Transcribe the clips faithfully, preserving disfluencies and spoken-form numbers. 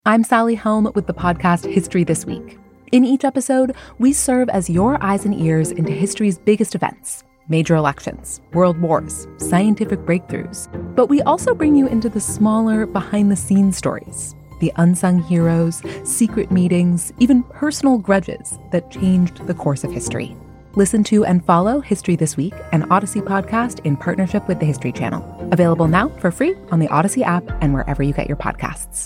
I'm Sally Helm with the podcast History This Week. In each episode, we serve as your eyes and ears into history's biggest events, major elections, world wars, scientific breakthroughs. But we also bring you into the smaller, behind-the-scenes stories, the unsung heroes, secret meetings, even personal grudges that changed the course of history. Listen to and follow History This Week, an Odyssey podcast in partnership with the History Channel. Available now for free on the Odyssey app and wherever you get your podcasts.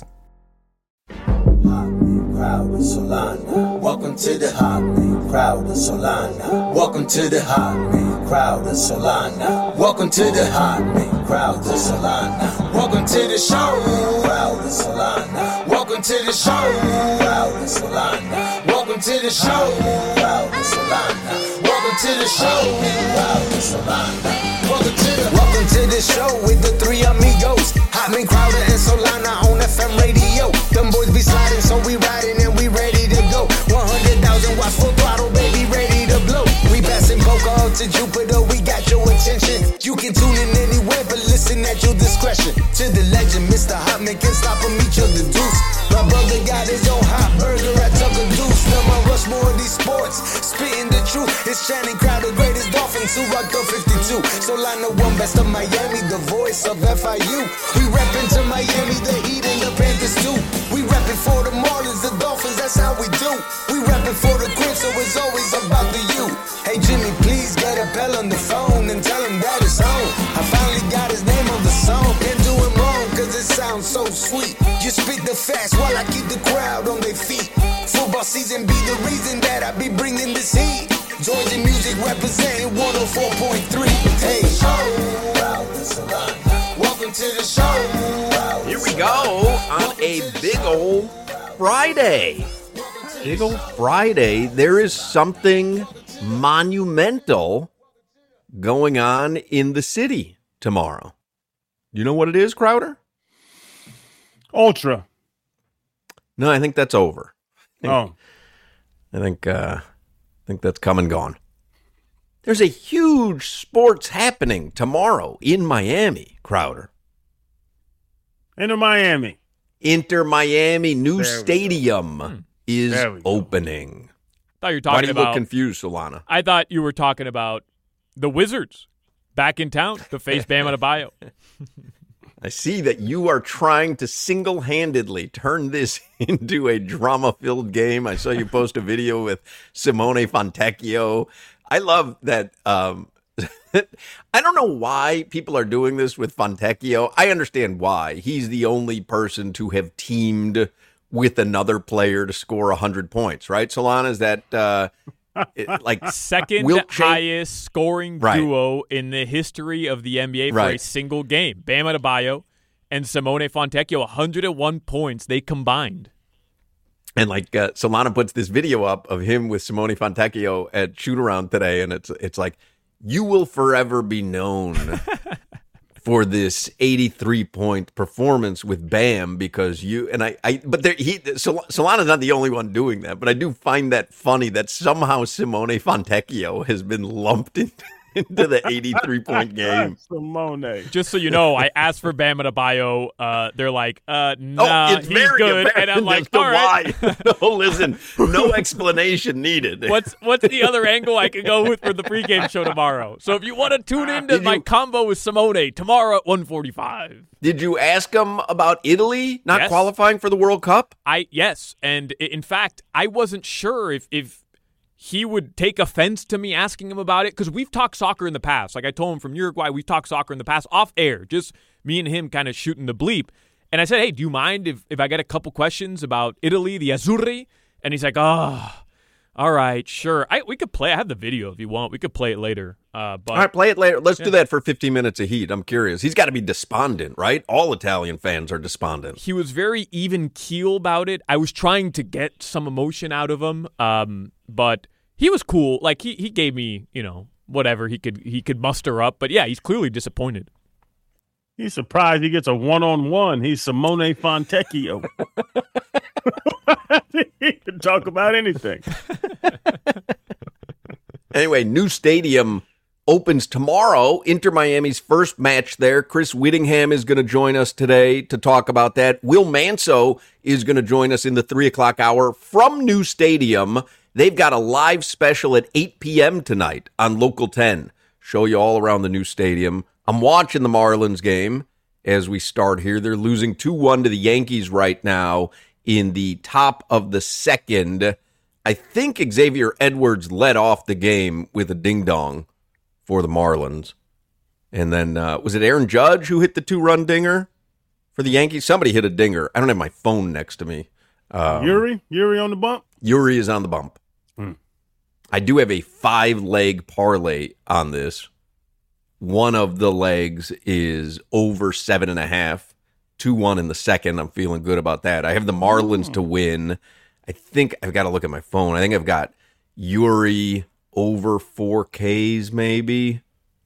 Crowd of Solana. Welcome to the Hotman crowd of Solana. Welcome to the Hotman crowd of Solana. Welcome to the Hotman crowd of Solana. Welcome to the show, crowd of Solana. Welcome to the show, crowd of Solana. Welcome to the show, crowd of Solana. Welcome to the show, crowd of Solana. Welcome to the Welcome to the show with the three amigos. Hotman, Crowder, and Solana on F M radio. Them boys be sliding, so we riding and we ready to go. one hundred thousand watts full throttle, baby, ready to blow. We passing Boca up to Jupiter, we got your attention. You can tune in anywhere, but listen at your discretion. To the legend, Mister Hotman can't stop him, each of the deuce. My brother got his own hot burger at Tucker Deuce. Now my Rushmore of these sports, spitting the truth. It's Channing Crowder, greatest Dolphins who rock the fifty-two. Solana one, best of Miami, the voice of F I U. We reppin' to Miami, the Heat and the Panthers too. We reppin' for the Marlins, the Dolphins, that's how we do. We reppin' for the Crips, so it's always about the U. Hey Jimmy, please get a bell on the phone and tell him that it's on. I finally got his name on the song. Can't do him wrong, cause it sounds so sweet. You speak the fast while I keep the crowd on their feet. Football season be the reason that I be bringing this heat. Georgia music representing one oh four point three. Hey, welcome to the show. Here we go on a big old Friday. Big old Friday. There is something monumental going on in the city tomorrow. You know what it is, Crowder? Ultra. No, I think that's over. I think, Oh. I think, uh, I think that's come and gone. There's a huge sports happening tomorrow in Miami, Crowder. Into Miami. Inter Miami new There we stadium Hmm. is There we go. opening. I thought you were Why talking do you about. look confused, Solana? I thought you were talking about the Wizards back in town to face Bam Adebayo. I see that you are trying to single-handedly turn this into a drama-filled game. I saw you post a video with Simone Fontecchio. I love that. Um, I don't know why people are doing this with Fontecchio. I understand why. He's the only person to have teamed with another player to score one hundred points, right? Solana, is that uh, it, like Second Wilt Chamberlain- highest scoring Right. duo in the history of the N B A for a Right. single game. Bam Adebayo and Simone Fontecchio, one hundred one points they combined. And like uh, Solana puts this video up of him with Simone Fontecchio at shoot around today, and it's it's like, you will forever be known for this eighty-three point performance with Bam because you and I. I but there, he Sol- Solana's not the only one doing that, but I do find that funny that somehow Simone Fontecchio has been lumped in, into the eighty-three point game. Simone. Just so you know, I asked for Bam Adebayo. Uh, they're like, uh, nah, oh, it's he's very good. apparent And I'm like, as to all right. why. No, listen, no explanation needed. What's what's the other angle I could go with for the pregame show tomorrow? So if you want to tune into Did my you- combo with Simone tomorrow at one forty-five. Did you ask him about Italy not Yes. qualifying for the World Cup? I yes, and i- in fact, I wasn't sure if if he would take offense to me asking him about it because we've talked soccer in the past. Like I told him from Uruguay, we've talked soccer in the past off air, just me and him kind of shooting the bleep. And I said, hey, do you mind if, if I get a couple questions about Italy, the Azzurri? And he's like, oh, all right, sure. I we could play. I have the video if you want. We could play it later. Uh, but All right, play it later. Let's Yeah. do that for fifteen minutes of heat. I'm curious. He's got to be despondent, right? All Italian fans are despondent. he was very even keel about it. I was trying to get some emotion out of him, um, but he was cool. Like he he gave me, you know, whatever he could he could muster up. But yeah, he's clearly disappointed. He's surprised he gets a one-on-one. He's Simone Fontecchio. He can talk about anything. Anyway, new stadium opens tomorrow. Inter Miami's first match there. Chris Whittingham is going to join us today to talk about that. Will Manso is going to join us in the three o'clock hour from New Stadium. They've got a live special at eight p.m. tonight on Local ten. Show you all around the new stadium. I'm watching the Marlins game as we start here. They're losing two one to the Yankees right now in the top of the second. I think Xavier Edwards led off the game with a ding-dong for the Marlins. And then, uh, was it Aaron Judge who hit the two-run dinger for the Yankees? Somebody hit a dinger. I don't have my phone next to me. Um, Yuri? Yuri on the bump? Yuri is on the bump. Hmm. I do have a five-leg parlay on this. One of the legs is over seven and a half. two one in the second. I'm feeling good about that. I have the Marlins to win. I think I've got to look at my phone. I think I've got Yuri over four Ks maybe.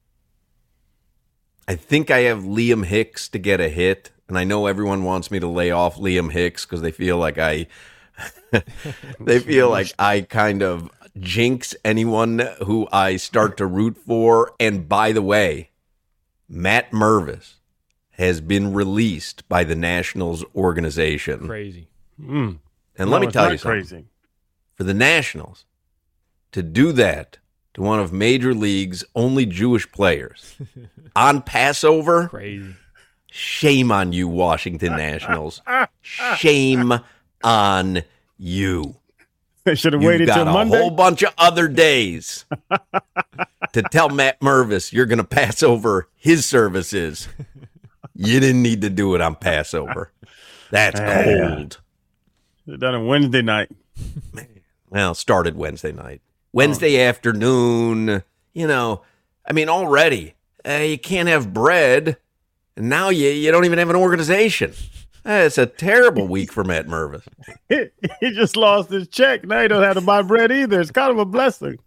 I think I have Liam Hicks to get a hit. And I know everyone wants me to lay off Liam Hicks because they feel like I they feel like I kind of jinx anyone who I start to root for. And by the way, Matt Mervis has been released by the Nationals organization. Crazy. Mm. And No, let me it's tell not you something. crazy. For the Nationals to do that to one of Major League's only Jewish players on Passover, Crazy. shame on you, Washington Nationals. Shame on you. They should have You've waited got till a Monday. whole bunch of other days to tell Matt Mervis you're going to pass over his services. You didn't need to do it on Passover. That's Yeah. cold. They're done on Wednesday night. Well, started Wednesday night. Wednesday oh. afternoon, you know, I mean, already, uh, you can't have bread, and now you, you don't even have an organization. Uh, it's a terrible week for Matt Mervis. He, he just lost his check. Now he don't have to buy bread either. It's kind of a blessing.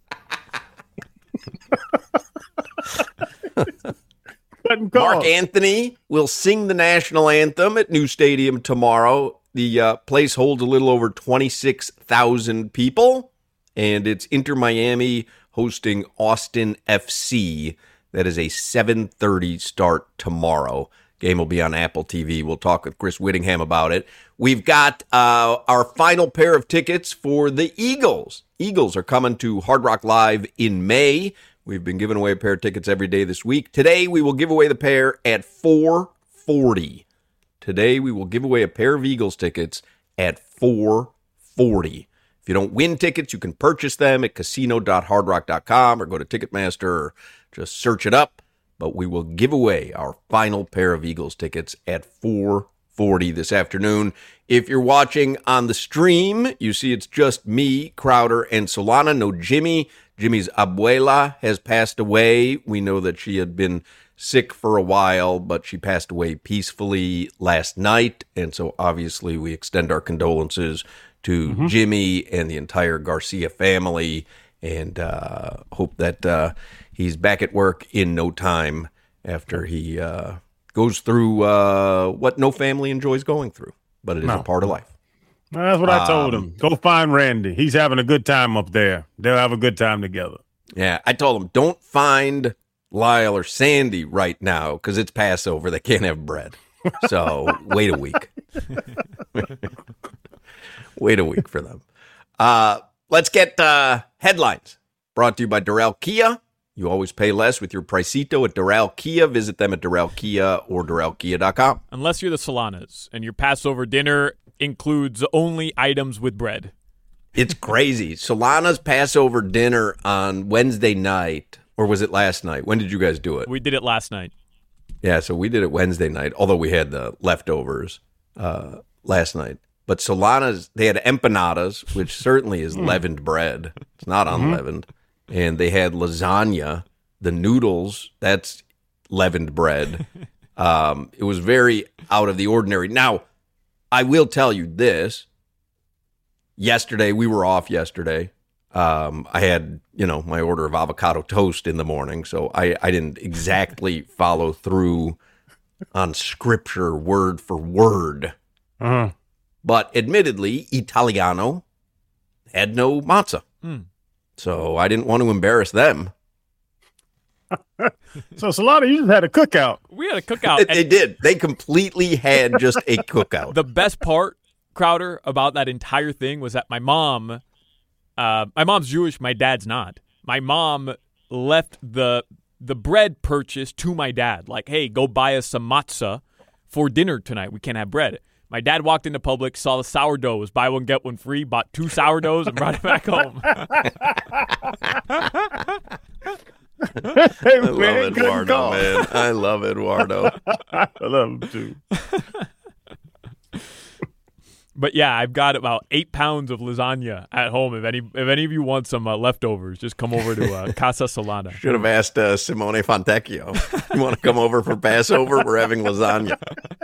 Mark Anthony will sing the national anthem at New Stadium tomorrow. The uh, place holds a little over twenty-six thousand people, and it's Inter Miami hosting Austin F C. That is a seven thirty start tomorrow. Game will be on Apple T V. We'll talk with Chris Whittingham about it. We've got uh, our final pair of tickets for the Eagles. Eagles are coming to Hard Rock Live in May. We've been giving away a pair of tickets every day this week. Today, we will give away the pair at four forty. Today, we will give away a pair of Eagles tickets at four forty. If you don't win tickets, you can purchase them at casino dot hard rock dot com or go to Ticketmaster or just search it up. But we will give away our final pair of Eagles tickets at four forty this afternoon. If you're watching on the stream, you see it's just me, Crowder, and Solana. No Jimmy. Jimmy's abuela has passed away. We know that she had been sick for a while, but she passed away peacefully last night. And so obviously we extend our condolences to mm-hmm. Jimmy and the entire Garcia family, and uh, hope that uh, he's back at work in no time after he uh, goes through uh, what no family enjoys going through. But it is no. a part of life. That's what I told um, him. Go find Randy. He's having a good time up there. They'll have a good time together. Yeah, I told him, don't find Lyle or Sandy right now because it's Passover. They can't have bread. So wait a week. Wait a week for them. Uh, let's get uh, headlines brought to you by Doral Kia. You always pay less with your Pricito at Doral Kia. Visit them at Doral Kia or Doral Kia dot com. Unless you're the Solanas and your Passover dinner includes only items with bread. It's crazy. Solana's Passover dinner on Wednesday night, or was it last night? When did you guys do it? We did it last night. Yeah, so we did it Wednesday night, although we had the leftovers uh, last night. But Solana's, they had empanadas, which certainly is leavened bread. It's not unleavened. Mm-hmm. And they had lasagna, the noodles, that's leavened bread. Um, it was very out of the ordinary. Now, I will tell you this. Yesterday, we were off yesterday. Um, I had, you know, my order of avocado toast in the morning, so I, I didn't exactly follow through on scripture word for word. Uh-huh. But admittedly, Italiano had no matzah. Mm. So I didn't want to embarrass them. So, Solana, you just had a cookout. We had a cookout. They did. They completely had just a cookout. The best part, Crowder, about that entire thing was that my mom, uh, my mom's Jewish, my dad's not. My mom left the the bread purchase to my dad. Like, hey, go buy us some matzah for dinner tonight. We can't have bread. My dad walked into Publix, saw the sourdough was buy one, get one free, bought two sourdoughs, and brought it back home. I love Eduardo, man. I love Eduardo. I love him, too. But, yeah, I've got about eight pounds of lasagna at home. If any if any of you want some uh, leftovers, just come over to uh, Casa Solana. Should have asked uh, Simone Fontecchio. You want to come over for Passover? We're having lasagna.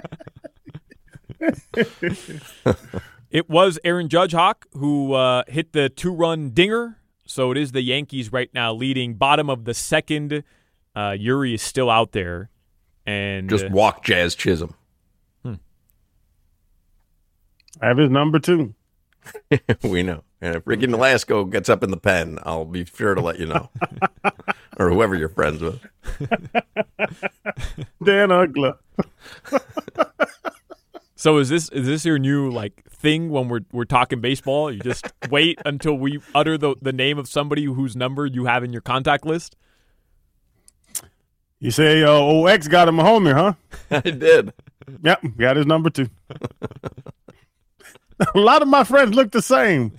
It was Aaron Judge Hawk who uh, hit the two-run dinger. So it is the Yankees right now leading. Bottom of the second. Uh, Yuri is still out there. And Just uh, walk Jazz Chisholm. Hmm. I have his number, too. We know. And if Ricky Nolasco gets up in the pen, I'll be sure to let you know. Or whoever you're friends with. Dan Ugla. So is this is this your new like thing when we're we're talking baseball? You just wait until we utter the, the name of somebody whose number you have in your contact list? You say, uh, old X got him a homie, huh? I did. Yep, got his number, too. A lot of my friends look the same.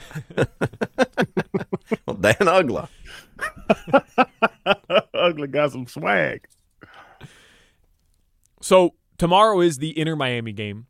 Well, Dan Ugla. Ugla got some swag. So tomorrow is the Inter Miami game.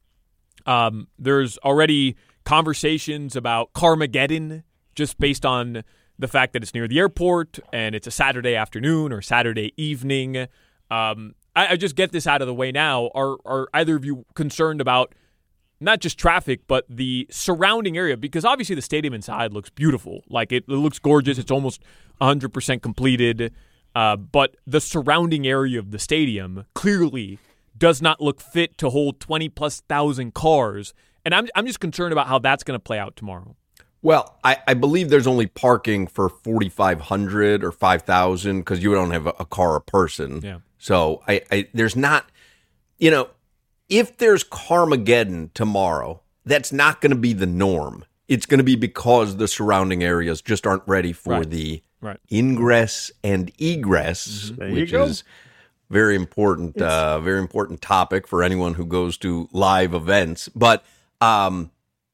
Um, there's already conversations about Carmageddon just based on the fact that it's near the airport and it's a Saturday afternoon or Saturday evening. Um, I, I just get this out of the way now. Are are either of you concerned about not just traffic, but the surrounding area? Because obviously the stadium inside looks beautiful. Like it, it looks gorgeous. It's almost one hundred percent completed. Uh, but the surrounding area of the stadium clearly does not look fit to hold twenty plus thousand cars. And I'm I'm just concerned about how that's going to play out tomorrow. Well, I, I believe there's only parking for forty-five hundred or five thousand because you don't have a, a car a person. Yeah. So I, I there's not, you know, if there's Carmageddon tomorrow, that's not going to be the norm. It's going to be because the surrounding areas just aren't ready for Right. the Right. ingress and egress, Mm-hmm. There you which go. is very important, uh, very important topic for anyone who goes to live events. But um,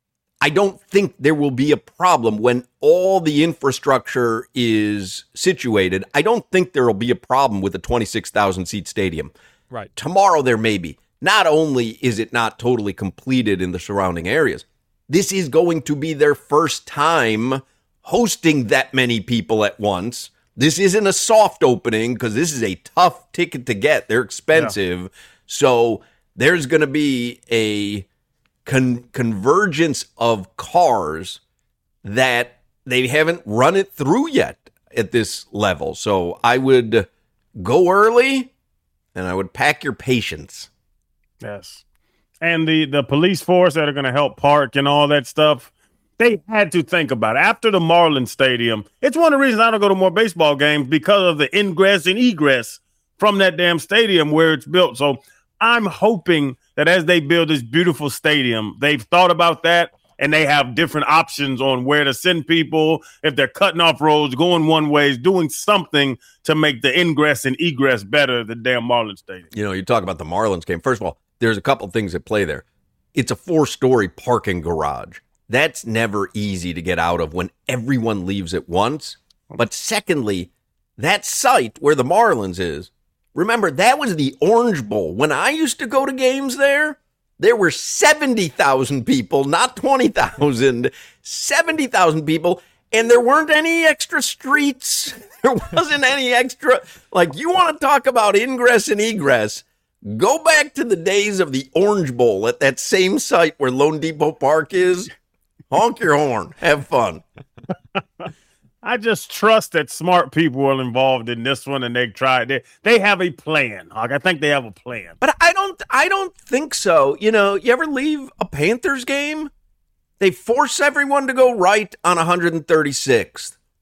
I don't think there will be a problem when all the infrastructure is situated. I don't think there will be a problem with a twenty-six thousand seat stadium. Right. Tomorrow there may be. Not only is it not totally completed in the surrounding areas, this is going to be their first time hosting that many people at once. This isn't a soft opening because this is a tough ticket to get. They're expensive. Yeah. So there's going to be a con- convergence of cars that they haven't run it through yet at this level. So I would go early and I would pack your patience. Yes. And the, the police force that are going to help park and all that stuff, they had to think about it. After the Marlins Stadium, it's one of the reasons I don't go to more baseball games because of the ingress and egress from that damn stadium where it's built. So I'm hoping that as they build this beautiful stadium, they've thought about that and they have different options on where to send people. If they're cutting off roads, going one ways, doing something to make the ingress and egress better than damn Marlins Stadium. You know, you talk about the Marlins game. First of all, there's a couple things at play there. It's a four-story parking garage. That's never easy to get out of when everyone leaves at once. But secondly, that site where the Marlins is, remember, that was the Orange Bowl. When I used to go to games there, there were seventy thousand people, not twenty thousand, seventy thousand people, and there weren't any extra streets. There wasn't any extra. Like, you want to talk about ingress and egress, go back to the days of the Orange Bowl at that same site where Lone Depot Park is. Honk your horn. Have fun. I just trust that smart people are involved in this one, and they tried. They they have a plan. Like, I think they have a plan. But I don't. I don't think so. You know, you ever leave a Panthers game? They force everyone to go right on one hundred thirty-sixth.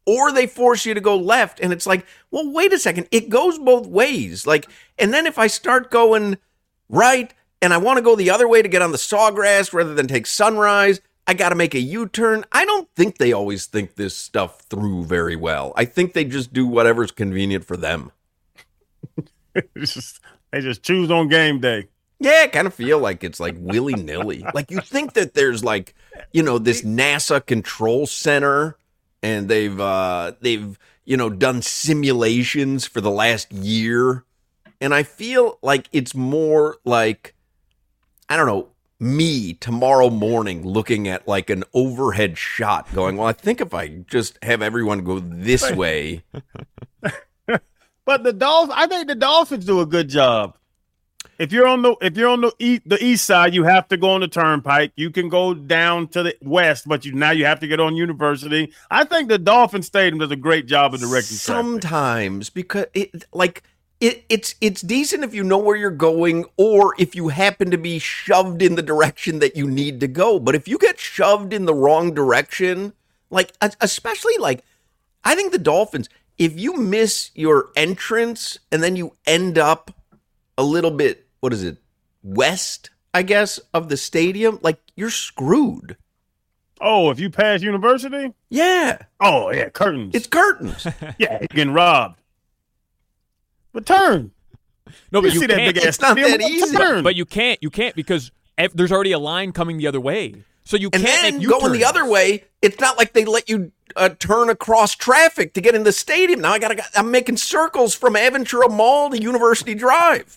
or they force you to go left. And it's like, well, wait a second. It goes both ways. Like, and then if I start going right and I want to go the other way to get on the Sawgrass rather than take Sunrise, I got to make a U-turn. I don't think they always think this stuff through very well. I think they just do whatever's convenient for them. It's just, they just choose on game day. Yeah, I kind of feel like it's like willy-nilly. Like you think that there's like, you know, this NASA control center and they've, uh, they've, you know, done simulations for the last year. And I feel like it's more like, I don't know, me tomorrow morning looking at like an overhead shot going, well, I think if I just have everyone go this way. But the Dolphins, I think the Dolphins do a good job. If you're on the if you're on the east, the east side, you have to go on the turnpike. You can go down to the west, but you now you have to get on University. I think the Dolphin Stadium does a great job of directing sometimes traffic. Because it like it it's it's decent if you know where you're going or if you happen to be shoved in the direction that you need to go. But if you get shoved in the wrong direction, like especially like I think the Dolphins, if you miss your entrance and then you end up a little bit, what is it, west, I guess, of the stadium, like, you're screwed. Oh, if you pass University? Yeah. Oh, yeah, curtains. It's curtains. Yeah, you're getting robbed. But turn. No, but you, you see can't. That big it's not that easy. Turn. But you can't. You can't because ev- there's already a line coming the other way. So you and can't then make U-turns. going the other way, it's not like they let you uh, turn across traffic to get in the stadium. Now I gotta, I'm making circles from Aventura Mall to University Drive.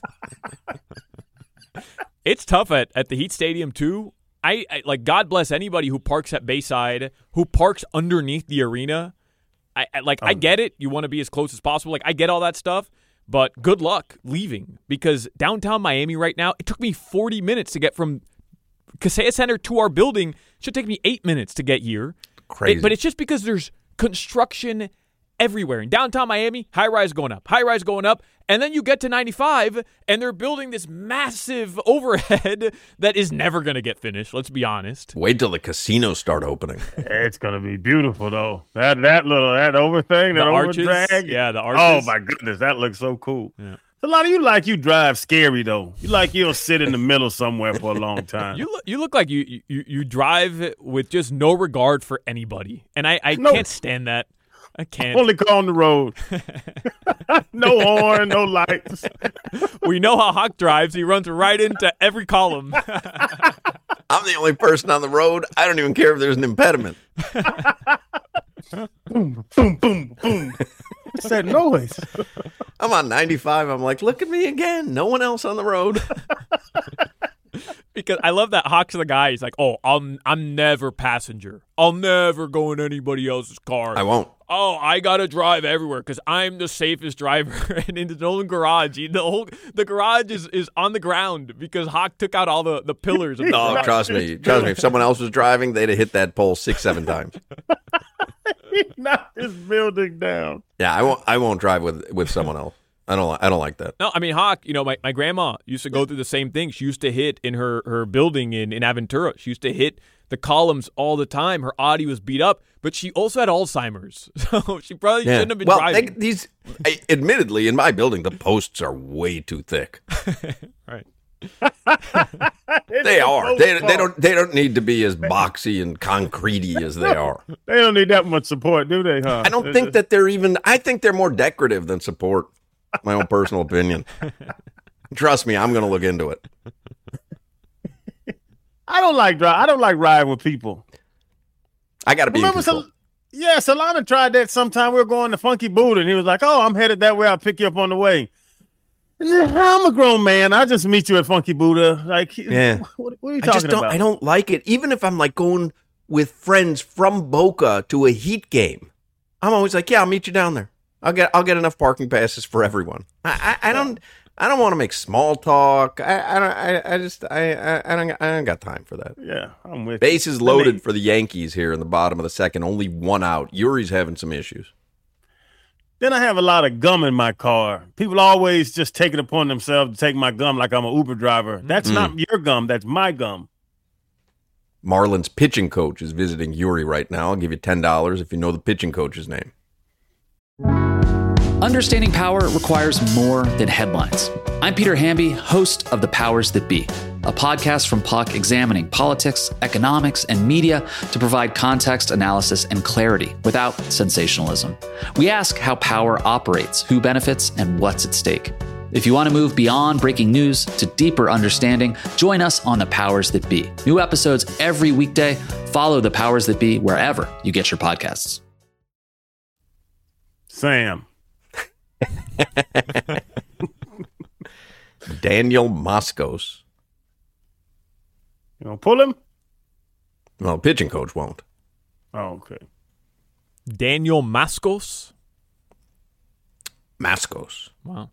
It's tough at, at the Heat Stadium too. I, I like God bless anybody who parks at Bayside, who parks underneath the arena. I, I like oh. I get it. You want to be as close as possible. Like I get all that stuff, but good luck leaving because downtown Miami right now, it took me forty minutes to get from Kaseya Center to our building. It should take me eight minutes to get here. Crazy. It, but it's just because there's construction everywhere. In downtown Miami, high-rise going up, high-rise going up, and then you get to ninety-five, and they're building this massive overhead that is never going to get finished, let's be honest. Wait till the casinos start opening. It's going to be beautiful, though. That that little, that over thing, that the over arches, drag. Yeah, the arches. Oh, my goodness, that looks so cool. Yeah. A lot of you like you drive scary, though. You like you'll sit in the middle somewhere for a long time. You look, you look like you, you you drive with just no regard for anybody, and I, I no. can't stand that. I can't. Only car on the road. No horn, no lights. We know how Hawk drives. He runs right into every column. I'm the only person on the road. I don't even care if there's an impediment. Boom, boom, boom, boom. What's that noise? I'm on ninety-five. I'm like, look at me again. No one else on the road. Because I love that Hawk's the guy. He's like, oh, I'm, I'm never passenger. I'll never go in anybody else's car. I won't. Oh, I got to drive everywhere because I'm the safest driver. And in the Nolan garage, he, the whole the garage is, is on the ground because Hawk took out all the, the pillars. Of the No, garage. trust me. Trust me. If someone else was driving, they'd have hit that pole six, seven times. He knocked this building down. Yeah, I won't. I won't drive with, with someone else. I don't. I don't like that. No, I mean, Hawk, you know, my, my grandma used to go through the same thing. She used to hit in her, her building in, in Aventura. She used to hit the columns all the time. Her Audi was beat up, but she also had Alzheimer's. So she probably Yeah. shouldn't have been well, driving. They, these, I, admittedly, in my building, the posts are way too thick. Right. They are. They, they don't. They don't need to be as boxy and concretey as they are. They don't need that much support, do they, huh? I don't think that they're even. I think they're more decorative than support. My own personal opinion. Trust me, I'm going to look into it. I don't like drive. I don't like riding with people. I got to be Remember, in control. Sol- yeah, Solana tried that sometime. We were going to Funky Buddha, and he was like, "Oh, I'm headed that way. I'll pick you up on the way." And then, I'm a grown man. I'll just meet you at Funky Buddha. Like, Yeah. what, what are you I talking just don't. about? I don't like it. Even if I'm like going with friends from Boca to a Heat game, I'm always like, "Yeah, I'll meet you down there. I'll get. I'll get enough parking passes for everyone." I. I, I don't. I don't want to make small talk. I. I don't. I, I just. I, I. I don't. I don't got time for that. Yeah, I'm with you. Bases loaded for the Yankees here in the bottom of the second. Only one out. Yuri's having some issues. Then I have a lot of gum in my car. People always just take it upon themselves to take my gum like I'm an Uber driver. That's Mm. not your gum. That's my gum. Marlins pitching coach is visiting Yuri right now. I'll give you ten dollars if you know the pitching coach's name. Understanding power requires more than headlines. I'm Peter Hamby, host of The Powers That Be, a podcast from Puck examining politics, economics, and media to provide context, analysis, and clarity without sensationalism. We ask how power operates, who benefits, and what's at stake. If you want to move beyond breaking news to deeper understanding, join us on The Powers That Be. New episodes every weekday. Follow The Powers That Be wherever you get your podcasts. Sam. Daniel Moskos. You gonna pull him? Well, pitching coach won't. Oh, okay. Daniel Moskos. Moskos. Wow.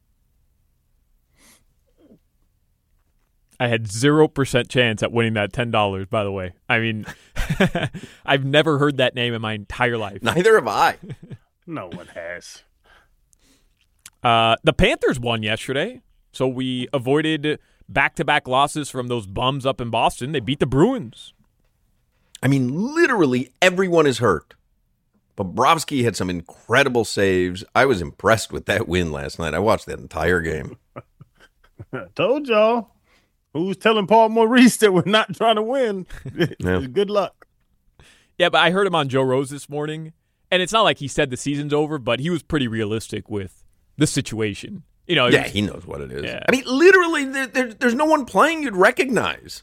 I had zero percent chance at winning that ten dollars, by the way. I mean, I've never heard that name in my entire life. Neither have I. No one has. Uh, the Panthers won yesterday, so we avoided back-to-back losses from those bums up in Boston. They beat the Bruins. I mean, literally everyone is hurt. Bobrovsky had some incredible saves. I was impressed with that win last night. I watched that entire game. I told y'all. Who's telling Paul Maurice that we're not trying to win? Yeah. Good luck. Yeah, but I heard him on Joe Rose this morning, and it's not like he said the season's over, but he was pretty realistic with the situation. You know, Yeah, was, he knows what it is. Yeah. I mean, literally, there, there, there's no one playing you'd recognize.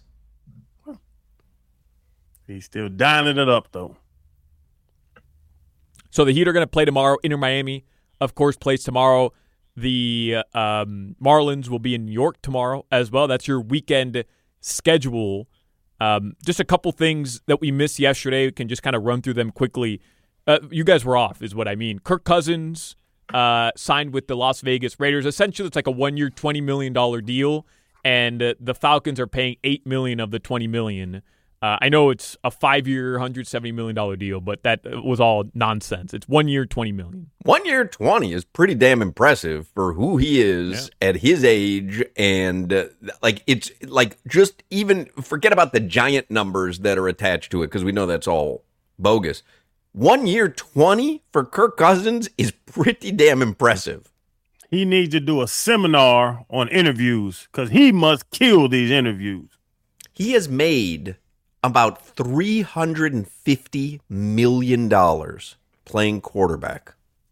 He's still dialing it up, though. So the Heat are going to play tomorrow. Inter Miami, of course, plays tomorrow. The um, Marlins will be in New York tomorrow as well. That's your weekend schedule. Um, just a couple things that we missed yesterday. We can just kind of run through them quickly. Uh, you guys were off, is what I mean. Kirk Cousins uh, signed with the Las Vegas Raiders. Essentially, it's like a one-year, twenty million dollars deal, and uh, the Falcons are paying eight million dollars of the twenty million dollars. Uh, I know it's a five-year, one hundred seventy million dollars deal, but that was all nonsense. It's one year, twenty million dollars. One year, twenty is pretty damn impressive for who he is yeah. at his age. And uh, like, it's like just even forget about the giant numbers that are attached to it, because we know that's all bogus. One year, twenty for Kirk Cousins is pretty damn impressive. He needs to do a seminar on interviews because he must kill these interviews. He has made about three hundred fifty million dollars playing quarterback.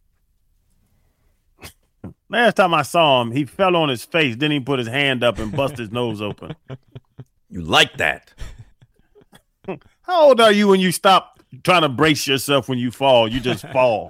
Last time I saw him, he fell on his face, then he put his hand up and bust his nose open. You like that? How old are you when you stop trying to brace yourself when you fall? You just fall.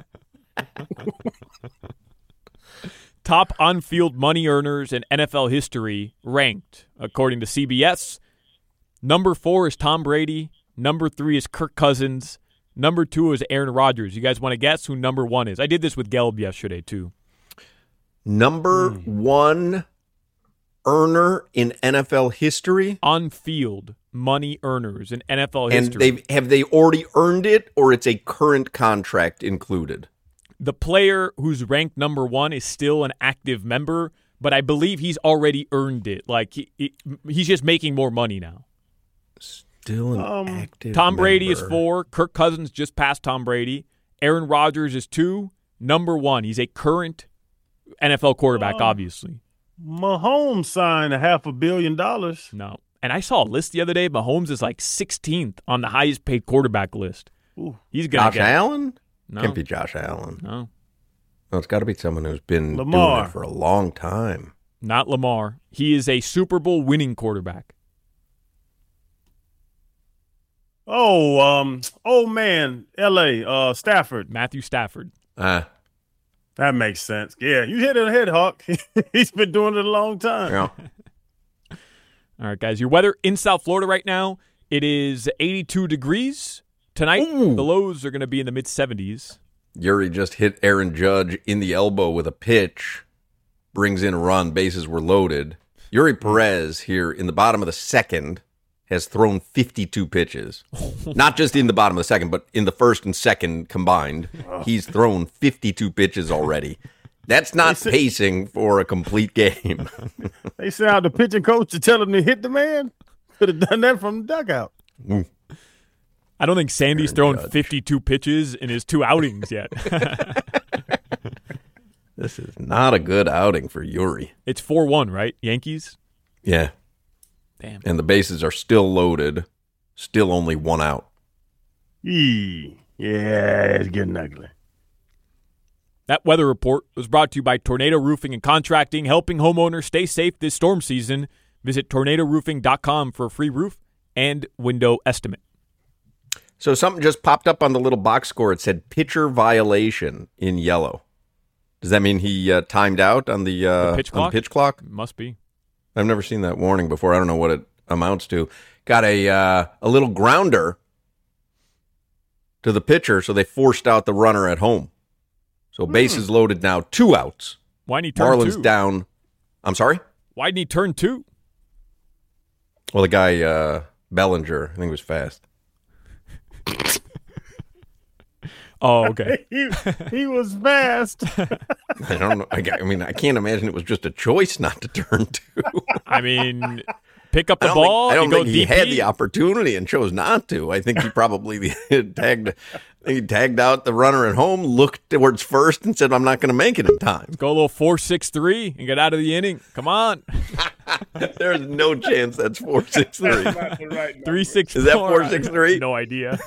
Top on-field money earners in N F L history ranked, according to C B S. Number four is Tom Brady. Number three is Kirk Cousins. Number two is Aaron Rodgers. You guys want to guess who number one is? I did this with Gelb yesterday, too. Number mm. one earner in N F L history? On-field money earners in N F L and history. And have they already earned it, or it's a current contract included? The player who's ranked number one is still an active member, but I believe he's already earned it. Like he, he, he's just making more money now. Still an um, active Tom Brady member. is four. Kirk Cousins just passed Tom Brady. Aaron Rodgers is two. Number one, he's a current N F L quarterback, uh, obviously. Mahomes signed a half a billion dollars. No. And I saw a list the other day. Mahomes is like sixteenth on the highest paid quarterback list. Ooh. He's gonna Josh get Allen? No. Can't be Josh Allen. No. No, it's got to be someone who's been Lamar. doing it for a long time. Not Lamar. He is a Super Bowl winning quarterback. Oh, um, oh man, L A, uh, Stafford. Matthew Stafford. Ah. That makes sense. Yeah, you hit it on the head, Hawk. He's been doing it a long time. Yeah. All right, guys. Your weather in South Florida right now, it is eighty-two degrees. Tonight, Ooh. the lows are going to be in the mid-seventies. Yuri just hit Aaron Judge in the elbow with a pitch. Brings in a run. Bases were loaded. Yuri Perez here in the bottom of the second has thrown fifty-two pitches. Not just in the bottom of the second, but in the first and second combined. He's thrown fifty-two pitches already. That's not say, pacing for a complete game. They sent out the pitching coach to tell him to hit the man. Could have done that from the dugout. Mm. I don't think Sandy's Aaron thrown Judge. fifty-two pitches in his two outings yet. This is not a good outing for Yuri. It's four one, right? Yankees? Yeah. Damn. And the bases are still loaded. Still only one out. Eee. Yeah, it's getting ugly. That weather report was brought to you by Tornado Roofing and Contracting, helping homeowners stay safe this storm season. Visit tornado roofing dot com for a free roof and window estimate. So something just popped up on the little box score. It said pitcher violation in yellow. Does that mean he uh, timed out on the, uh, the pitch on clock? the pitch clock? Must be. I've never seen that warning before. I don't know what it amounts to. Got a uh, a little grounder to the pitcher, so they forced out the runner at home. So bases mm. loaded now, two outs. Why didn't he turn Marlins two? down. I'm sorry? Why didn't he turn two? Well, the guy, uh, Bellinger, I think was fast. Oh, okay. he, he was fast. I don't know. I, I mean, I can't imagine it was just a choice not to turn two. I mean, pick up the I don't ball. Think, I don't you go think he D P. had the opportunity and chose not to. I think he probably tagged he tagged out the runner at home, looked towards first, and said, "I'm not going to make it in time." Go a little four six three and get out of the inning. Come on. There's no chance that's four six three. Right three six. Is that four six three? No idea.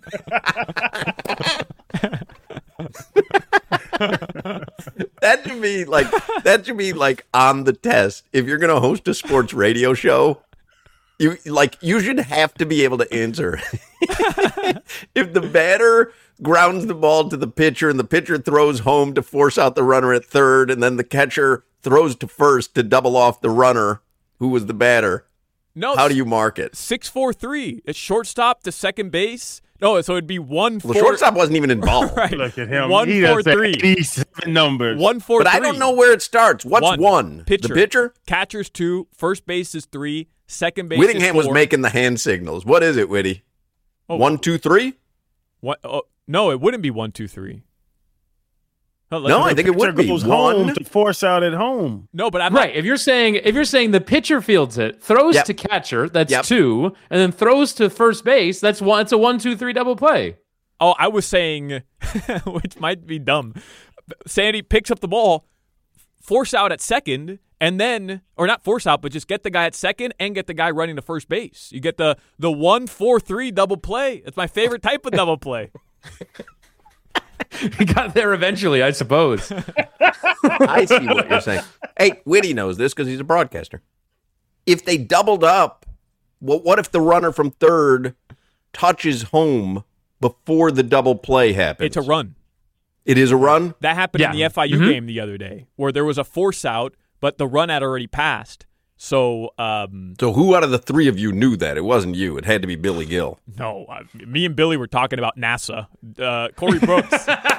That should be like that should be like on the test. If you're going to host a sports radio show, you like you should have to be able to answer. If the batter grounds the ball to the pitcher and the pitcher throws home to force out the runner at third, and then the catcher throws to first to double off the runner who was the batter, No. how do you mark it? Six four three. It's shortstop to second base. No, so it'd be one four. Well, the shortstop wasn't even involved. Right. Look at him. One he four does three. eighty-seven numbers. One four But three. I don't know where it starts. What's one? One. Pitcher. The pitcher? Catcher's two. First base is three. Second base Whittingham is was four. making the hand signals. What is it, Whitty? Oh. One, two, three? What? Oh, no, it wouldn't be one, two, three. Oh, let's- No, I think it would be goes one. home to force out at home. No, but I'm Right. If you're saying if you're saying the pitcher fields it, throws Yep. to catcher, that's Yep. two, and then throws to first base, that's one. It's a one, two, three double play. Oh, I was saying, which might be dumb. Sandy picks up the ball, force out at second, and then, or not force out, but just get the guy at second and get the guy running to first base. You get the the one, four, three double play. It's my favorite type of double play. He got there eventually, I suppose. I see what you're saying. Hey, Whitty knows this because he's a broadcaster. If they doubled up, well, what if the runner from third touches home before the double play happens? It's a run. It is a run? That happened Yeah. in the F I U Mhm. game the other day, where there was a force out, but the run had already passed. So, um, So who out of the three of you knew that? It wasn't you. It had to be Billy Gill. no, uh, me and Billy were talking about NASA. Uh, Corey Brooks.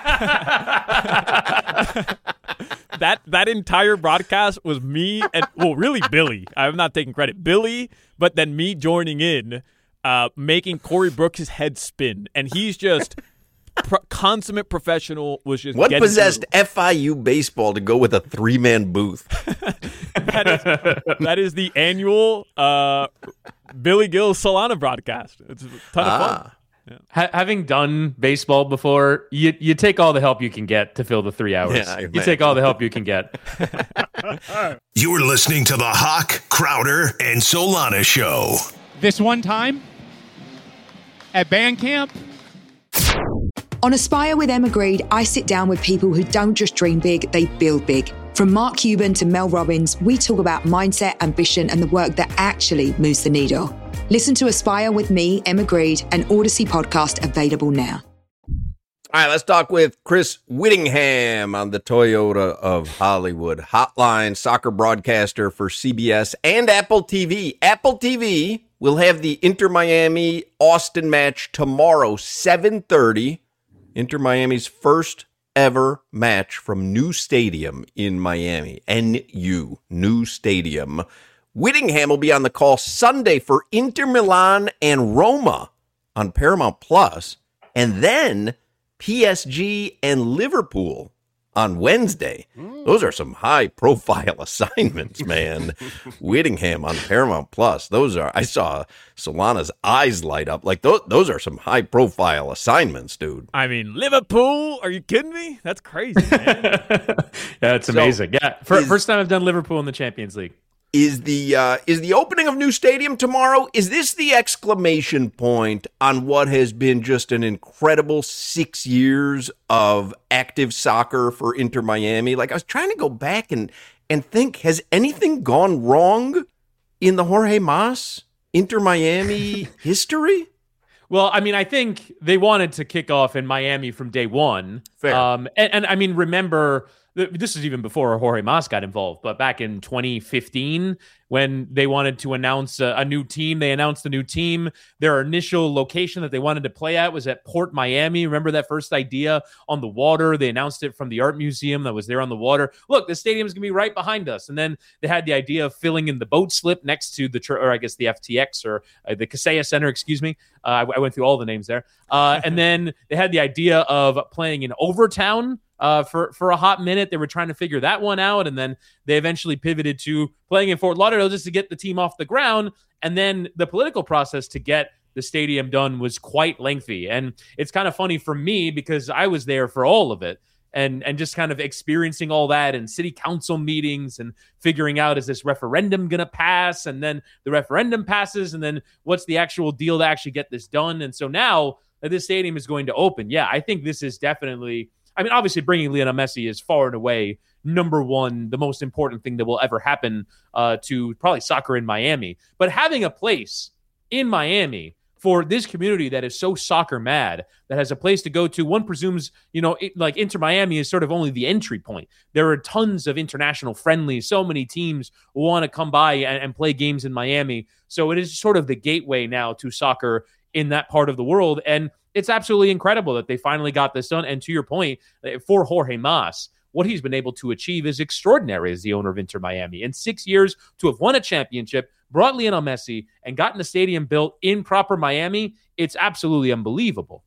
that that entire broadcast was me and, well, really Billy. I'm not taking credit. Billy, but then me joining in, uh, making Corey Brooks' head spin. And he's just pro- consummate professional, was just What getting possessed through. F I U baseball to go with a three-man booth? that, is, that is the annual uh, Billy Gill Solana broadcast. It's a ton of fun. Ah. Ha- having done baseball before, you you take all the help you can get to fill the three hours. Yeah, I you imagine. take all the help you can get. You're listening to the Hawk, Crowder, and Solana Show. This one time at band camp. On Aspire with Emma Grede, I sit down with people who don't just dream big, they build big. From Mark Cuban to Mel Robbins, we talk about mindset, ambition, and the work that actually moves the needle. Listen to Aspire with me, Emma Grede, an Odyssey podcast available now. All right, let's talk with Chris Whittingham on the Toyota of Hollywood hotline, soccer broadcaster for C B S and Apple T V. Apple T V will have the Inter Miami Austin match tomorrow, seven thirty. Inter Miami's first ever match from New Stadium in Miami. N U, New Stadium. Whittingham will be on the call Sunday for Inter Milan and Roma on Paramount Plus, and then P S G and Liverpool on Wednesday. Those are some high-profile assignments, man. Whittingham on Paramount Plus. Those are. I saw Solana's eyes light up. Like those. Those are some high-profile assignments, dude. I mean, Liverpool. Are you kidding me? That's crazy, man. Yeah, it's amazing. So, yeah, For, is, first time I've done Liverpool in the Champions League. Is the uh, is the opening of new stadium tomorrow? Is this the exclamation point on what has been just an incredible six years of active soccer for Inter Miami? Like I was trying to go back and and think, has anything gone wrong in the Jorge Mas Inter Miami history? Well, I mean, I think they wanted to kick off in Miami from day one. Fair. Um, and, and I mean, remember. This is even before Jorge Mas got involved, but back in twenty fifteen, when they wanted to announce a, a new team, they announced a new team. Their initial location that they wanted to play at was at Port Miami. Remember that first idea on the water? They announced it from the art museum that was there on the water. Look, the stadium is going to be right behind us. And then they had the idea of filling in the boat slip next to the, or I guess the F T X or uh, the Kaseya Center, excuse me. Uh, I, I went through all the names there. Uh, and then they had the idea of playing in Overtown. Uh, for, for a hot minute, they were trying to figure that one out, and then they eventually pivoted to playing in Fort Lauderdale just to get the team off the ground. And then the political process to get the stadium done was quite lengthy. And it's kind of funny for me because I was there for all of it and, and just kind of experiencing all that and city council meetings and figuring out, is this referendum going to pass? And then the referendum passes, and then what's the actual deal to actually get this done? And so now that this stadium is going to open, yeah, I think this is definitely... I mean, obviously, bringing Lionel Messi is far and away number one, the most important thing that will ever happen uh, to probably soccer in Miami. But having a place in Miami for this community that is so soccer mad, that has a place to go to, one presumes, you know, it, like Inter Miami is sort of only the entry point. There are tons of international friendlies. So many teams want to come by and, and play games in Miami. So it is sort of the gateway now to soccer in that part of the world. And it's absolutely incredible that they finally got this done. And to your point, for Jorge Mas, what he's been able to achieve is extraordinary as the owner of Inter Miami. In six years, to have won a championship, brought Lionel Messi, and gotten a stadium built in proper Miami, it's absolutely unbelievable.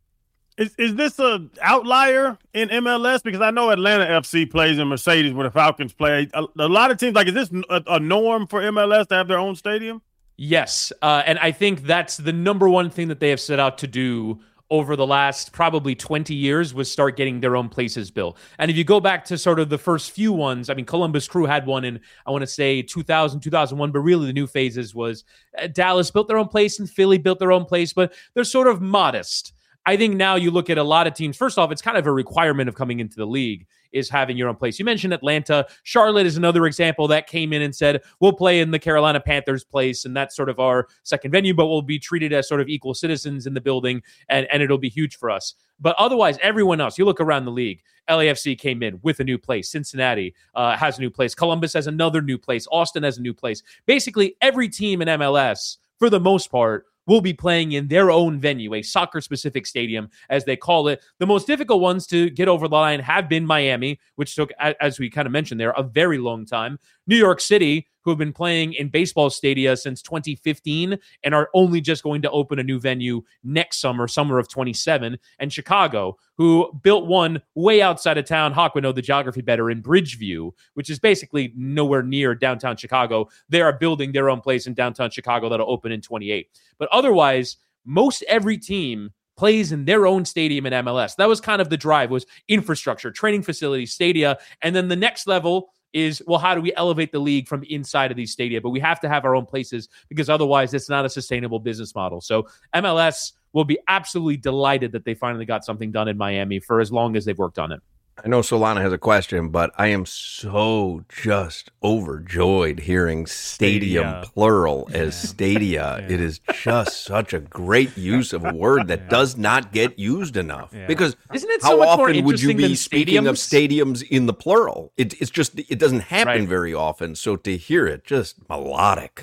Is is this an outlier in M L S? Because I know Atlanta F C plays in Mercedes where the Falcons play. A, a lot of teams, like, is this a, a norm for M L S to have their own stadium? Yes, uh, and I think that's the number one thing that they have set out to do over the last probably twenty years was start getting their own places built. And if you go back to sort of the first few ones, I mean, Columbus Crew had one in, I want to say two thousand, two thousand one, but really the new phases was uh, Dallas built their own place and Philly built their own place, but they're sort of modest. I think now you look at a lot of teams, first off, it's kind of a requirement of coming into the league is having your own place. You mentioned Atlanta. Charlotte is another example that came in and said, we'll play in the Carolina Panthers place, and that's sort of our second venue, but we'll be treated as sort of equal citizens in the building, and, and it'll be huge for us. But otherwise, everyone else, you look around the league, L A F C came in with a new place. Cincinnati uh, has a new place. Columbus has another new place. Austin has a new place. Basically, every team in M L S, for the most part, will be playing in their own venue, a soccer-specific stadium, as they call it. The most difficult ones to get over the line have been Miami, which took, as we kind of mentioned there, a very long time. New York City, who have been playing in baseball stadia since twenty fifteen and are only just going to open a new venue next summer, summer of twenty-seven. And Chicago, who built one way outside of town. Hawk would know the geography better, in Bridgeview, which is basically nowhere near downtown Chicago. They are building their own place in downtown Chicago that'll open in twenty-eight. But otherwise, most every team plays in their own stadium in M L S. That was kind of the drive, was infrastructure, training facilities, stadia. And then the next level is, well, how do we elevate the league from inside of these stadia? But we have to have our own places because otherwise it's not a sustainable business model. So M L S will be absolutely delighted that they finally got something done in Miami for as long as they've worked on it. I know Solana has a question, but I am so just overjoyed hearing stadium Stadia. plural Yeah. as stadia. Yeah. It is just such a great use of a word that Yeah. does not get used enough. Yeah. Because Isn't it how so much more often would you interesting be than speaking of stadiums? stadiums in the plural? It, it's just, it doesn't happen Right. very often. So to hear it, just melodic.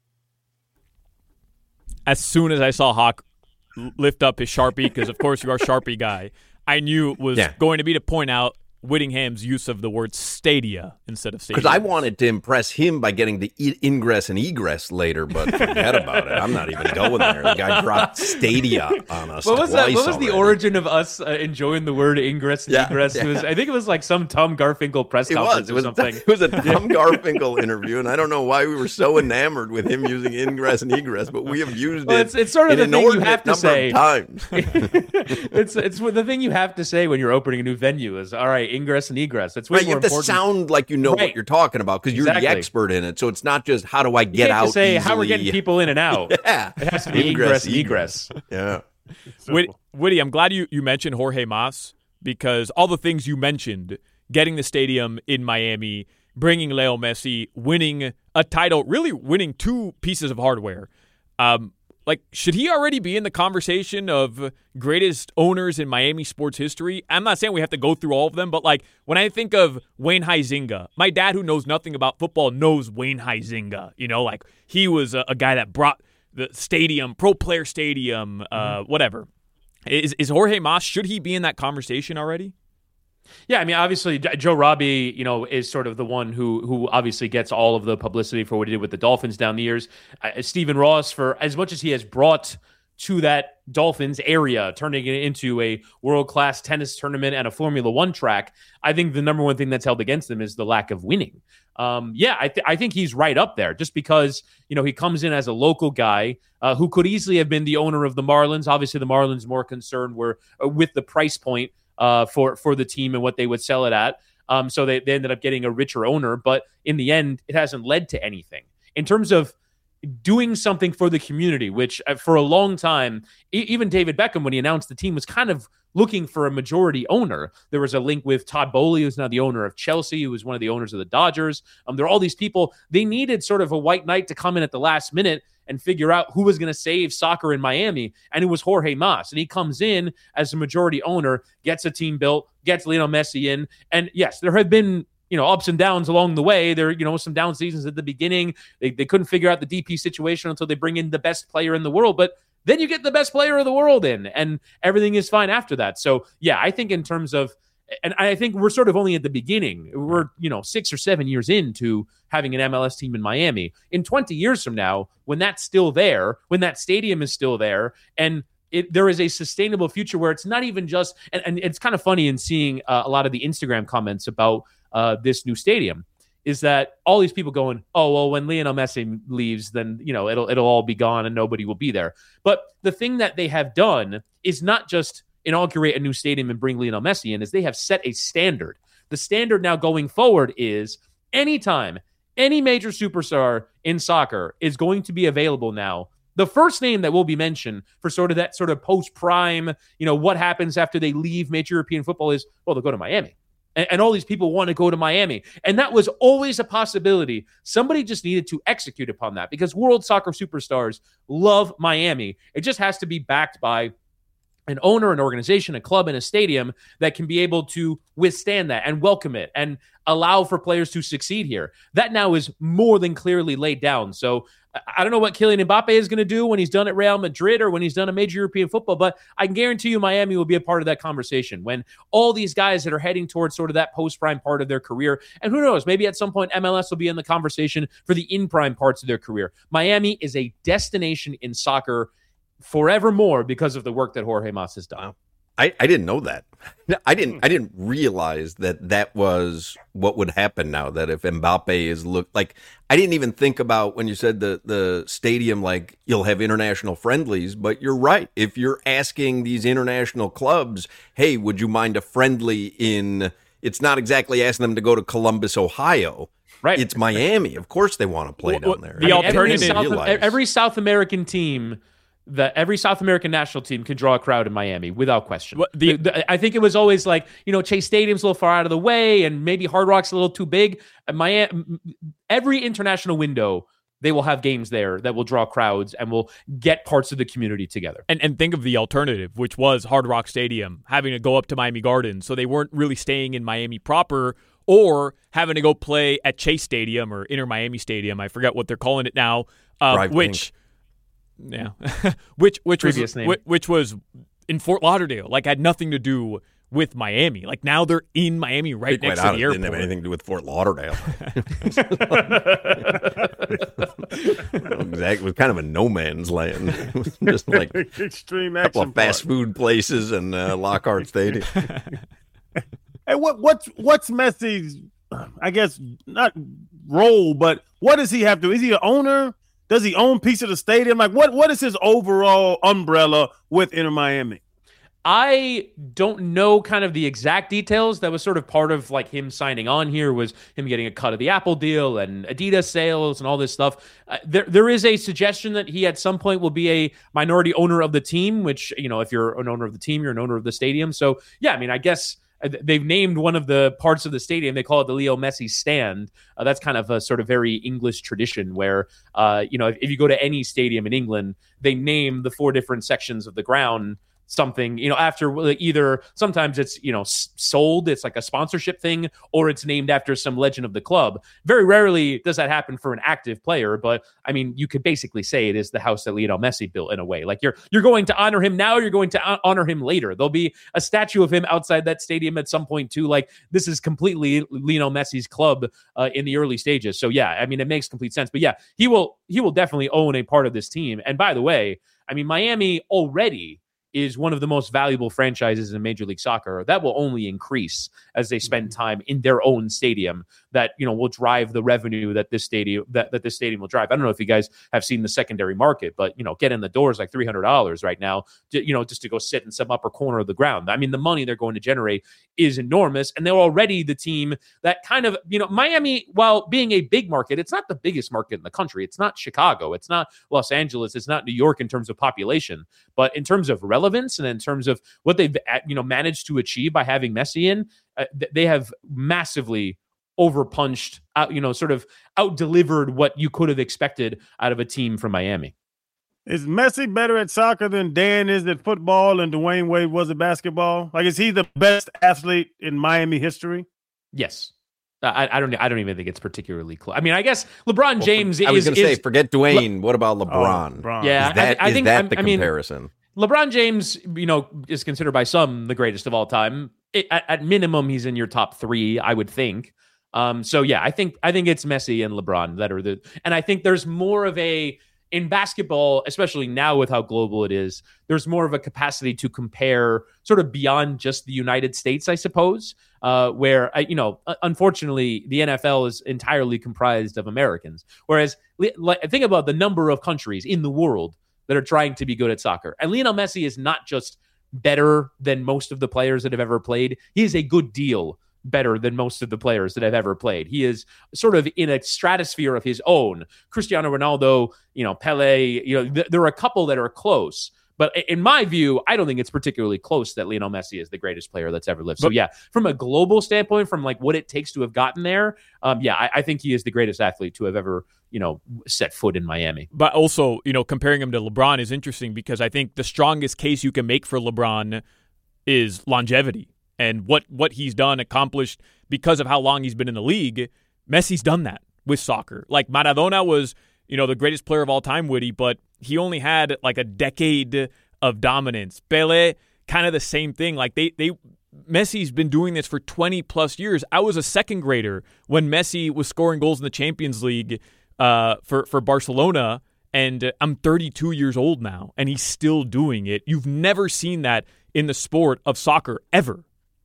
As soon as I saw Hawk lift up his Sharpie, because of course you are a Sharpie guy, I knew it was Yeah. going to be to point out Whittingham's use of the word stadia instead of stadium. Because I wanted to impress him by getting the e- ingress and egress later, but forget about it. I'm not even going there. The guy dropped stadia on us. What was that? What was already. the origin of us uh, enjoying the word ingress and Yeah, egress? yeah. It was, I think it was like some Tom Garfinkel press It conference was. It or was, something. it was a Tom Garfinkel interview, and I don't know why we were so enamored with him using ingress and egress, but we have used Well, it it's- it's sort of in the an thing you have inordinate to number say. of times. it's it's the thing you have to say when you're opening a new venue is all right, ingress and egress. It's way Right, you more have to important. sound like you know Right. what you're talking about because you're Exactly. the expert in it. So it's not just how do I You get can't out just say easily. how we're getting people in and out. Yeah. It has to be ingress and egress. Yeah. Whit- Whitty, I'm glad you, you mentioned Jorge Mas because all the things you mentioned, getting the stadium in Miami, bringing Leo Messi, winning a title, really winning two pieces of hardware. Um, like, should he already be in the conversation of greatest owners in Miami sports history? I'm not saying we have to go through all of them, but like when I think of Wayne Huizenga, my dad who knows nothing about football knows Wayne Huizenga. You know, like he was a, a guy that brought the stadium, Pro Player Stadium, uh, mm-hmm. whatever. Is is Jorge Mas, should he be in that conversation already? Yeah, I mean, obviously, Joe Robbie, you know, is sort of the one who who obviously gets all of the publicity for what he did with the Dolphins down the years. Uh, Stephen Ross, for as much as he has brought to that Dolphins area, turning it into a world-class tennis tournament and a Formula One track, I think the number one thing that's held against him is the lack of winning. Um, yeah, I, th- I think he's right up there just because, you know, he comes in as a local guy uh, who could easily have been the owner of the Marlins. Obviously, the Marlins more concerned were uh, with the price point uh, for, for the team and what they would sell it at. Um, so they, they ended up getting a richer owner. But in the end, it hasn't led to anything. In terms of doing something for the community, which uh, for a long time, e- even David Beckham, when he announced the team, was kind of looking for a majority owner. There was a link with Todd Boehly, who's now the owner of Chelsea, who was one of the owners of the Dodgers. Um, there are all these people. They needed sort of a white knight to come in at the last minute and figure out who was going to save soccer in Miami, and it was Jorge Mas. And he comes in as a majority owner, gets a team built, gets Lionel Messi in. And yes, there have been, you know, ups and downs along the way. There, you know, some down seasons at the beginning. They they couldn't figure out the D P situation until they bring in the best player in the world. But then you get the best player of the world in, and everything is fine after that. So, yeah, I think in terms of, and I think we're sort of only at the beginning. We're, you know, six or seven years into having an M L S team in Miami. In twenty years from now, when that's still there, when that stadium is still there, and It, there is a sustainable future where it's not even just, and, and it's kind of funny in seeing uh, a lot of the Instagram comments about uh, this new stadium, is that all these people going, oh, well, when Lionel Messi leaves, then, you know, it'll, it'll all be gone and nobody will be there. But the thing that they have done is not just inaugurate a new stadium and bring Lionel Messi in, is they have set a standard. The standard now going forward is anytime any major superstar in soccer is going to be available now, the first name that will be mentioned for sort of that sort of post-prime, you know, what happens after they leave major European football is, well, they'll go to Miami. And, and all these people want to go to Miami. And that was always a possibility. Somebody just needed to execute upon that because world soccer superstars love Miami. It just has to be backed by an owner, an organization, a club, and a stadium that can be able to withstand that and welcome it and allow for players to succeed here. That now is more than clearly laid down. So I don't know what Kylian Mbappe is going to do when he's done at Real Madrid or when he's done a major European football, but I can guarantee you Miami will be a part of that conversation when all these guys that are heading towards sort of that post-prime part of their career, and who knows, maybe at some point M L S will be in the conversation for the in-prime parts of their career. Miami is a destination in soccer forevermore because of the work that Jorge Mas has done. I, I didn't know that. I didn't. I didn't realize that that was what would happen now. That if Mbappe is look like, I didn't even think about when you said the the stadium, like you'll have international friendlies. But you're right. If you're asking these international clubs, hey, would you mind a friendly in? It's not exactly asking them to go to Columbus, Ohio. Right. It's Miami. Of course, they want to play well, down there. The I mean, alternative, every South, every South American team. That every South American national team can draw a crowd in Miami without question. Well, the, the, the, I think it was always like, you know, Chase Stadium's a little far out of the way and maybe Hard Rock's a little too big. Miami, every international window, they will have games there that will draw crowds and will get parts of the community together. And and think of the alternative, which was Hard Rock Stadium, having to go up to Miami Gardens. So they weren't really staying in Miami proper or having to go play at Chase Stadium or Inter Miami Stadium. I forget what they're calling it now, uh, right, which... Yeah, which which Previous was name. which, which was in Fort Lauderdale, like had nothing to do with Miami. Like now they're in Miami right next to the airport. It didn't have anything to do with Fort Lauderdale. Exactly. It was kind of a no man's land. It was just like extreme a couple action of fast park. food places and uh, Lockhart Stadium. Hey, what what's what's Messi's, I guess, not role, but what does he have to? Is he an owner? Does he own a piece of the stadium? Like, what what is his overall umbrella with Inter Miami? I don't know kind of the exact details. That was sort of part of like him signing on here was him getting a cut of the Apple deal and Adidas sales and all this stuff. Uh, there, there is a suggestion that he at some point will be a minority owner of the team, which, you know, if you're an owner of the team, you're an owner of the stadium. So, yeah, I mean, I guess they've named one of the parts of the stadium. They call it the Leo Messi stand. Uh, that's kind of a sort of very English tradition where, uh, you know, if, if you go to any stadium in England, they name the four different sections of the ground something, you know, after either sometimes it's, you know, sold, it's like a sponsorship thing, or it's named after some legend of the club. Very rarely does that happen for an active player, but I mean, you could basically say it is the house that Lionel Messi built in a way. Like you're you're going to honor him now, you're going to honor him later. There'll be a statue of him outside that stadium at some point too. Like this is completely Lionel Messi's club uh, in the early stages. So yeah, I mean, it makes complete sense. But yeah, he will he will definitely own a part of this team. And by the way, I mean, Miami already is one of the most valuable franchises in Major League Soccer. That will only increase as they spend time in their own stadium that, you know, will drive the revenue that this stadium that, that this stadium will drive. I don't know if you guys have seen the secondary market, but, you know, get in the doors like three hundred dollars right now, to, you know, just to go sit in some upper corner of the ground. I mean, the money they're going to generate is enormous, and they're already the team that kind of, you know, Miami, while being a big market, it's not the biggest market in the country. It's not Chicago. It's not Los Angeles. It's not New York in terms of population, but in terms of relevance and in terms of what they've, you know, managed to achieve by having Messi in, uh, they have massively overpunched, out, you know, sort of out-delivered what you could have expected out of a team from Miami. Is Messi better at soccer than Dan is at football and Dwayne Wade was at basketball? Like, is he the best athlete in Miami history? Yes. I, I don't. I don't even think it's particularly close. I mean, I guess LeBron James. Well, I was going to say, forget Dwayne. Le- what about LeBron? Oh, LeBron. Yeah, is that, I, I is think that the I mean, comparison? LeBron James, you know, is considered by some the greatest of all time. It, at, at minimum, he's in your top three, I would think. Um, so yeah, I think I think it's Messi and LeBron that are the, and I think there's more of a. In basketball, especially now with how global it is, there's more of a capacity to compare sort of beyond just the United States, I suppose, uh, where, you know, unfortunately, the N F L is entirely comprised of Americans. Whereas like, think about the number of countries in the world that are trying to be good at soccer. And Lionel Messi is not just better than most of the players that have ever played. He is a good deal better than most of the players that have ever played. He is sort of in a stratosphere of his own. Cristiano Ronaldo, you know, Pele, you know, th- there are a couple that are close. But in my view, I don't think it's particularly close that Lionel Messi is the greatest player that's ever lived. So yeah, from a global standpoint, from like what it takes to have gotten there, um, yeah, I, I think he is the greatest athlete to have ever, you know, set foot in Miami. But also, you know, comparing him to LeBron is interesting because I think the strongest case you can make for LeBron is longevity. And what, what he's done, accomplished because of how long he's been in the league. Messi's done that with soccer. Like Maradona was, you know, the greatest player of all time, Woody, but he only had like a decade of dominance. Pele, kind of the same thing. Like they, they, Messi's been doing this for twenty plus years. I was a second grader when Messi was scoring goals in the Champions League uh, for, for Barcelona. And I'm thirty-two years old now, and he's still doing it. You've never seen that in the sport of soccer ever.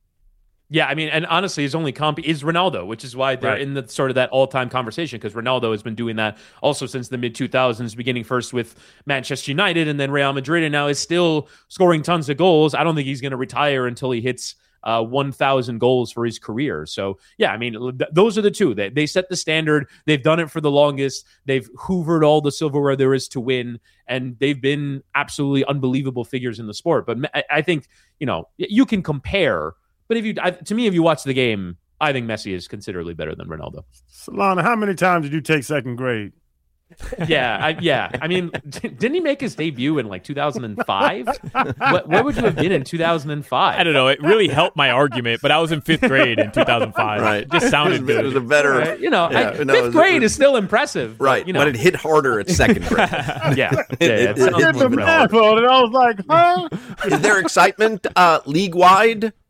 Yeah, I mean, and honestly, his only comp is Ronaldo, which is why they're right in the sort of that all-time conversation, because Ronaldo has been doing that also since the mid two thousands, beginning first with Manchester United and then Real Madrid, and now is still scoring tons of goals. I don't think he's going to retire until he hits uh, one thousand goals for his career. So, yeah, I mean, th- those are the two. They, they set the standard. They've done it for the longest. They've hoovered all the silverware there is to win, and they've been absolutely unbelievable figures in the sport. But I, I think, you know, you can compare. But if you, I, to me, if you watch the game, I think Messi is considerably better than Ronaldo. Solana, how many times did you take second grade? yeah, I, yeah. I mean, didn't he make his debut in like two thousand five? what, where would you have been in two thousand five? I don't know. It really helped my argument, but I was in fifth grade in two thousand five. Right. It just sounded it was, good. It was a better, right. You know, yeah, I, no, fifth was, grade was, is still impressive. Right, but, you know. but it hit harder at second grade. yeah, yeah. it, it, it, it, I did the math on it. I was like, huh? Is there excitement uh, league-wide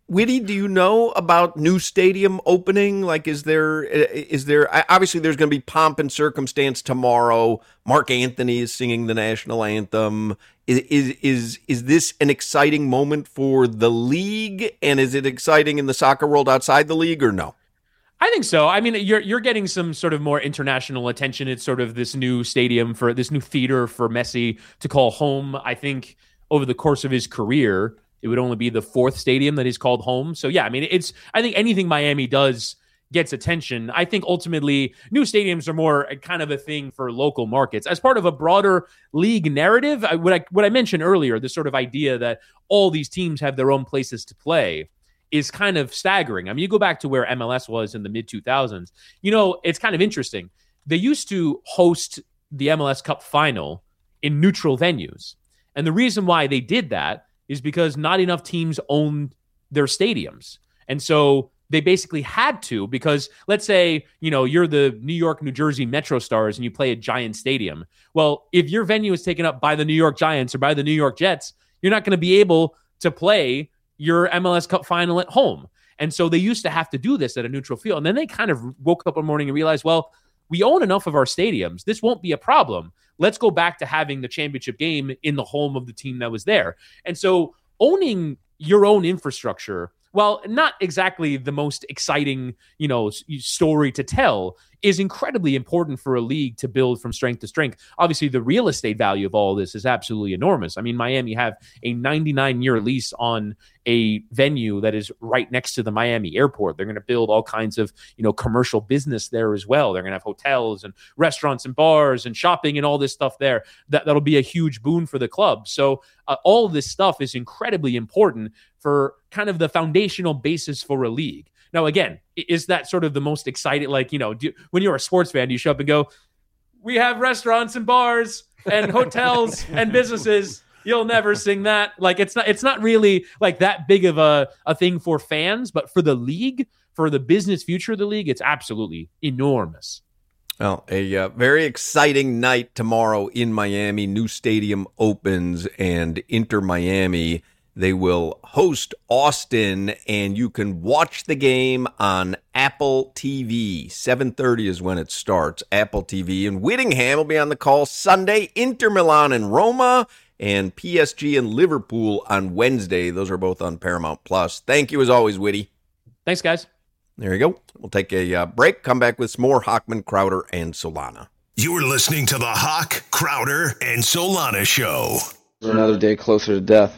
Whitty, do you know about new stadium opening? Like, is there, is there, obviously there's going to be pomp and circumstance tomorrow. Mark Anthony is singing the national anthem. Is, is, is, is this an exciting moment for the league? And is it exciting in the soccer world outside the league or no? I think so. I mean, you're you're getting some sort of more international attention. It's sort of this new stadium for this new theater for Messi to call home. I think over the course of his career, it would only be the fourth stadium that he's called home. So yeah, I mean, it's, I think anything Miami does gets attention. I think ultimately new stadiums are more kind of a thing for local markets as part of a broader league narrative. I, what I, what I mentioned earlier, this sort of idea that all these teams have their own places to play is kind of staggering. I mean, you go back to where M L S was in the mid two thousands, you know, it's kind of interesting. They used to host the M L S Cup final in neutral venues. And the reason why they did that is because not enough teams owned their stadiums. And so they basically had to, because let's say, you know, you're the New York, New Jersey Metro Stars and you play at Giant Stadium. Well, if your venue is taken up by the New York Giants or by the New York Jets, you're not going to be able to play your M L S Cup final at home. And so they used to have to do this at a neutral field. And then they kind of woke up one morning and realized, well, we own enough of our stadiums. This won't be a problem. Let's go back to having the championship game in the home of the team that was there. And so owning your own infrastructure, well, not exactly the most exciting, you know, story to tell, is incredibly important for a league to build from strength to strength. Obviously, the real estate value of all this is absolutely enormous. I mean, Miami have a ninety-nine year lease on a venue that is right next to the Miami airport. They're going to build all kinds of, you know, commercial business there as well. They're going to have hotels and restaurants and bars and shopping and all this stuff there. That, that'll be a huge boon for the club. So uh, all of this stuff is incredibly important for kind of the foundational basis for a league. Now, again, is that sort of the most exciting, like, you know, do, when you're a sports fan, you show up and go, we have restaurants and bars and hotels and businesses. You'll never sing that. Like, it's not, it's not really like that big of a, a thing for fans, but for the league, for the business future of the league, it's absolutely enormous. Well, a uh, very exciting night tomorrow in Miami. New stadium opens, and Inter Miami, they will host Austin, and you can watch the game on Apple T V. seven thirty is when it starts, Apple T V. And Whittingham will be on the call Sunday. Inter Milan and Roma, and P S G and Liverpool on Wednesday. Those are both on Paramount Plus. Thank you as always, Whitty. Thanks, guys. There you go. We'll take a uh, break, come back with some more Hochman, Crowder, and Solana. You're listening to the Hawk, Crowder, and Solana Show. Another day closer to death.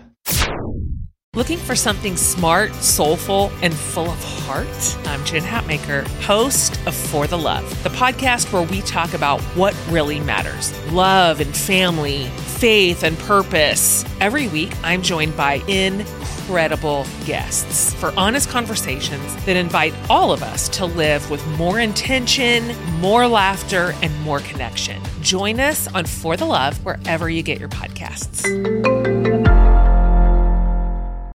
Looking for something smart, soulful, and full of heart? I'm Jen Hatmaker, host of For the Love, the podcast where we talk about what really matters. Love and family, faith and purpose. Every week, I'm joined by incredible guests for honest conversations that invite all of us to live with more intention, more laughter, and more connection. Join us on For the Love wherever you get your podcasts.